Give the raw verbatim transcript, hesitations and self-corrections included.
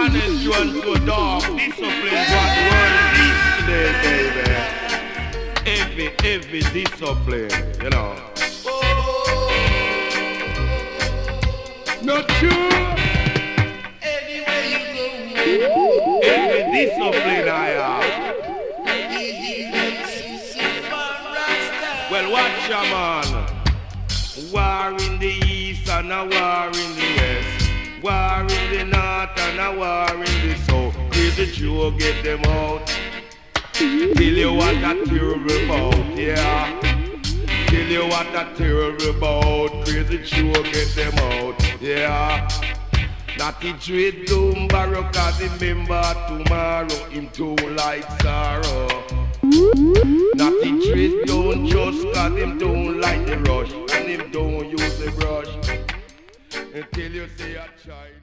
Honest, you and so dark. Discipline what the world needs today, baby. Heavy, heavy discipline, you know. Not true. Anywhere you go. Heavy discipline, I am. Well, watch ya, man. War in the east and a war in the west. War in the north and a war in the south. Crazy Joe, get them out. Tell you what a terrible about, yeah. Tell you what a terrible about. Crazy Joe, get them out, yeah. Not the dread doom barrow, cause remember tomorrow him too like sorrow. Not the dread don't just cause him don't like the rush, and him don't use the brush. Until you see a child.